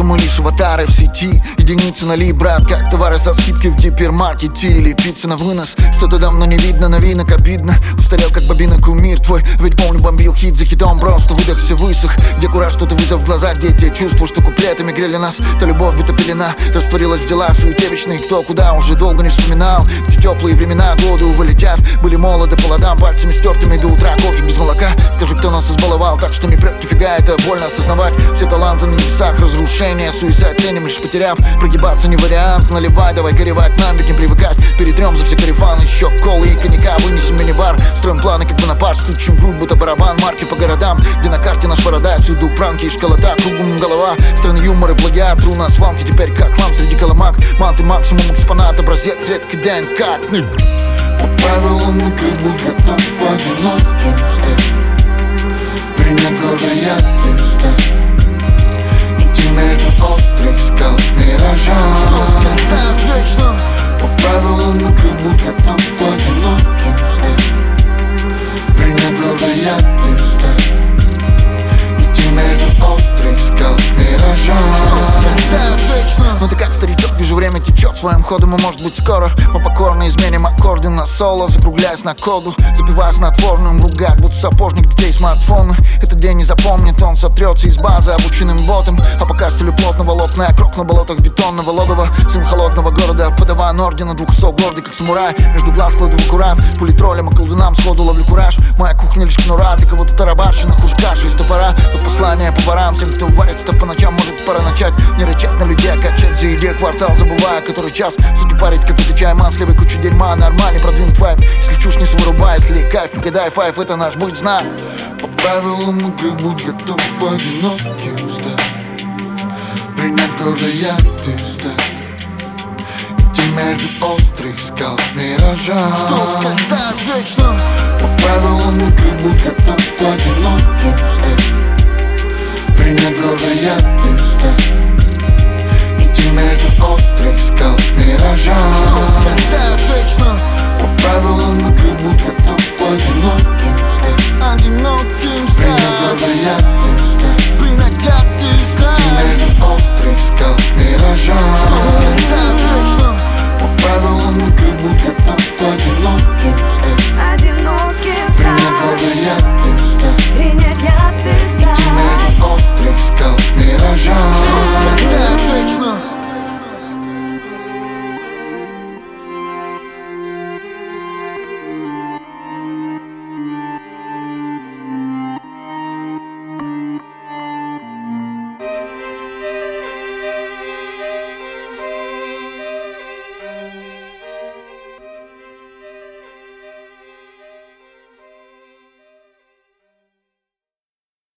мы лишь аватары в сети. Единицы нали, брат, как товары со скидкой в гипермаркете или пицца на вынос. Что-то давно не видно, новинок обидно. Устарел как бобина кумир твой. Ведь помню, бомбил хит за хитом, просто выдохся, высох. Где кураж, что-то вызов в глазах, где те чувства, что куплетами грели нас. То любовь будто пелена, растворилась в делах, в суете вечной. Кто куда уже долго не вспоминал. Эти теплые времена, годы вылетят. Были молоды по ладам, пальцами стертыми до утра. Кофе без молока, скажи, кто нас избаловал. Так что не прет нифига, это больно осознавать. Все таланты на небесах, разрушение, суицид ценим, лишь потеряв. Прогибаться не вариант, наливай, давай горевать. Нам ведь не привыкать, перетрем за все карифаны. Еще колы и коньяка, вынесем мини-бар. Строим планы, как Бонапарт, стучим грудь, будто барабан. Марки по городам, где на карте наш парадайз. Всюду пранки и школота, кругом голова. Страны юмора, плагиат, тру на асфальте. Теперь как хлам среди коломак. Манты максимум, экспонат, образец, редкий ДНК. По правилам игры будь готов одиноким стать. Принять гордо я перестать. Идти между острых скал миража. Что сказать, вечно? По правилам игры будь готов одиноким стать. Принять гордо я перестать. Идти между острых скал миража. Что сказать, вечно? Ну ты как старичок, вижу время течет своим ходом, и может быть скоро мы покорно изменим аккорды на соло, закругляясь на коду, запивая снотворным, ругать будто сапожник детей смартфона. Этот день не запомнит, он сотрется из базы обученным ботом. А пока стилю плотного лопная крок на болотах бетонного логова. Сын холодного города, подаван ордена, двух осов гордый как самурай. Между глаз кладу аккурат, пули троллям и колдунам сходу ловлю кураж. Моя кухня лишь кнура, для кого-то тарабарщина, хуже каши из топора. Вот послание поварам, всем, кто варится по ночам, может пора начать не рычать на людей, а качать за идею квартал, забывая который час. Суть парить какой-то чай, масливый, куча дерьма, нормальный продвинут вайп. Если чушь не вырубай, если кайф, не гадай, файф, это наш будет знак. По правилам игры будь готов одиноким стать. Принять гордо я перестать. Идти между острых скал миража. Что сказать, вечно? По правилам игры будь готов одиноким стать. Принять гордо я перестать. Идти между острых скал миража. Что сказать, вечно? По правилам